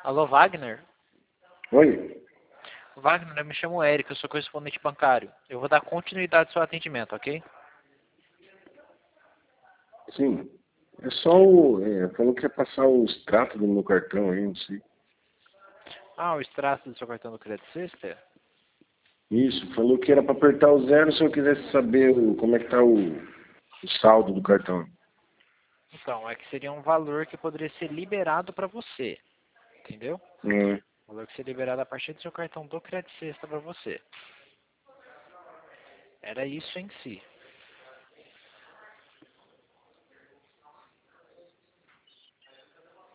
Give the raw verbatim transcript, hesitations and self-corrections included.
Alô, Wagner? Oi? Wagner, eu me chamo Érico, eu sou correspondente bancário. Eu vou dar continuidade ao seu atendimento, ok? Sim. É só o. É, falou que ia passar o extrato do meu cartão aí, não sei. Ah, o extrato do seu cartão do Credit Sister? Isso, falou que era para apertar o zero se eu quisesse saber o, como é que tá o, o saldo do cartão. Então, é que seria um valor que poderia ser liberado para você, entendeu? É. Um valor que seria liberado a partir do seu cartão do Credit Sister para você. Era isso em si.